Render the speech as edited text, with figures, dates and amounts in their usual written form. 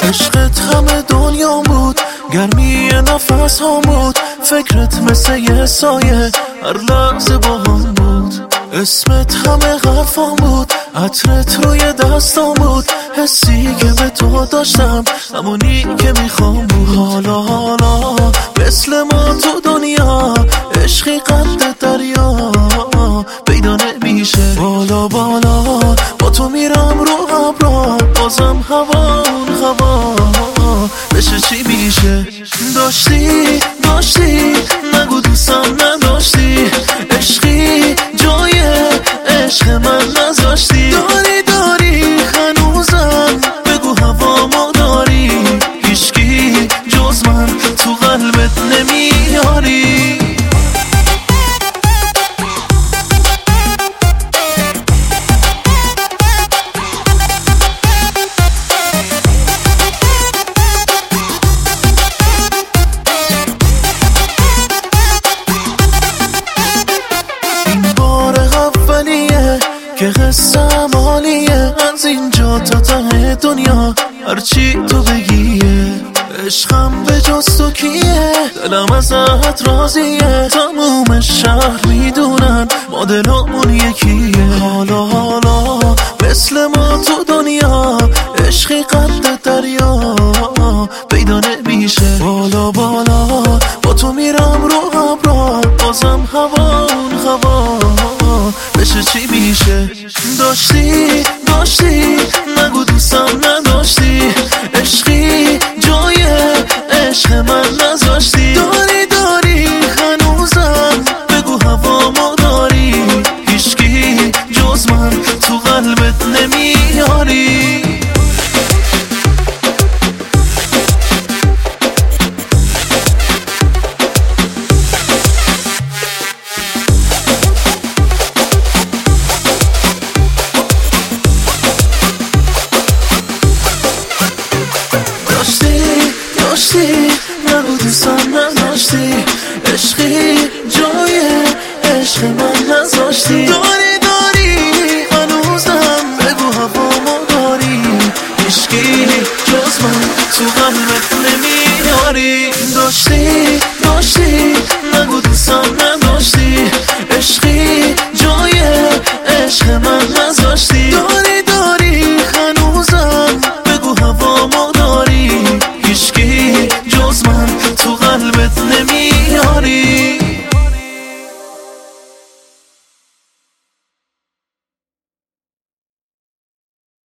عشقت همه دنیا بود، گرمی نفس ها بود، فکرت مثل یه سایه هر لحظه با هم بود. اسمت همه حرفام بود، عطرت روی دستام بود، حسی که به تو داشتم همونی که میخوام بود. حالا مثل ما تو دنیا عشقی قد دریا پیدا نمیشه. بالا با تو میرم رو ابرا، بازم هوا بشه چی میشه. داشتی نگو دوستم نداشتی، عشقی جای عشق من نذاشتی. داری هنوزم بگو هوامو داری، هیچکی جز من تو قلبت نمیاری. که قصه مالیه از اینجا تا ته دنیا، هرچی تو بگیه. عشقم به جز تو کیه، دلم ازت راضیه، تموم شهر میدونن ما دلمون یکیه. حالا مثل ما تو دنیا عشقی قد دریا پیدا نمیشه. بالا با تو میرم رو ابرا، بازم هوا بشه چی میشه. داشتی نگو دوستم نداشتی، عشقی جای عشق من نذاشتی. داری هنوزم بگو هوامو داری، هیچکی جز من تو قلبت نمیاری. داشتی نگو دوستم نداشتی، عشقی جای عشق من نذاشتی. داری هنوزم بگو هوامو داری، هیچکی جز من تو قلبت نمیاری. داشتی نگو دوستم نداشتی، عشقی جای عشق من نذاشتی. داری هنوزم بگو هوامو داری، هیچکی جز من تو قلبت نمیاری.